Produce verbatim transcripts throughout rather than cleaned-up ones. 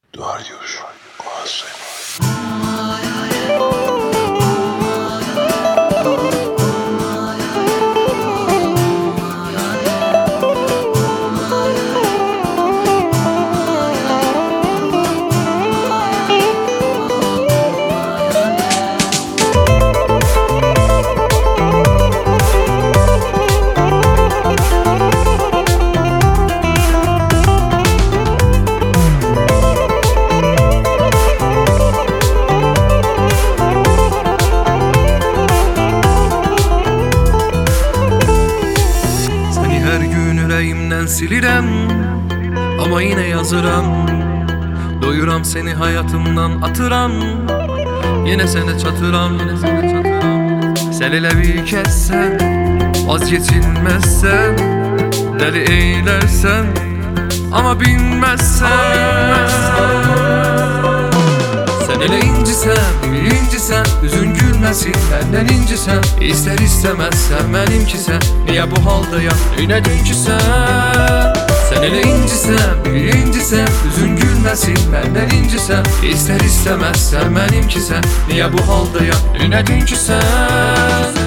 Dariusz Kłaszyn. Her gün yüreğimden silirəm, ama yine yazıram. Doyuram seni hayatımdan atıram, yine sene çatıram. Sen elə bir kəssən, vazgeçilməzsən, dəli eylərsən, ama bilməzsən. Sen elə incisən, incisən, üzün gülməsin, məndən incisən. İstər istəməzsən, mənimkisən, niyə bu haldayam, neynədin ki sən? Sen elə incisən, incisən, üzün gülməsin, məndən incisən. İstər istəməzsən, mənimkisən, niyə bu haldayam, neynədin ki sən?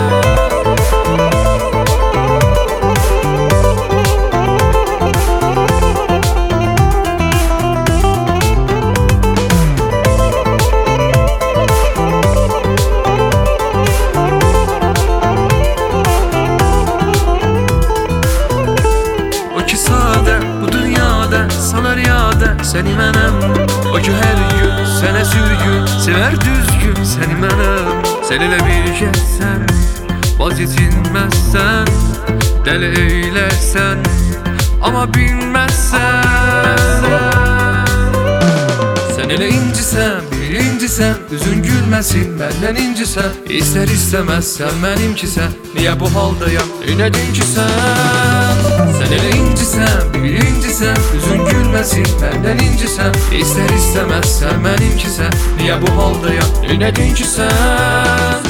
Bu dünyada salar yada seni mənəm. O ki hər gün sənə sürgün, sevər düzgün seni mənəm. Sen elə bir kəssən, vazgeçilməzsən, dəli eylərsən, ama bilməzsən. Sen elə incisən, birincisən, üzün gülməsin, məndən incisən. İstər istəməzsən, mənimkisən, niyə bu haldayam, neynədin ki sən? Sen elə incisən, birincisən, üzün gülməsin, məndən incisən. İstər istəməzsən, mənimkisən, niyə bu haldayam, neynədin ki sən?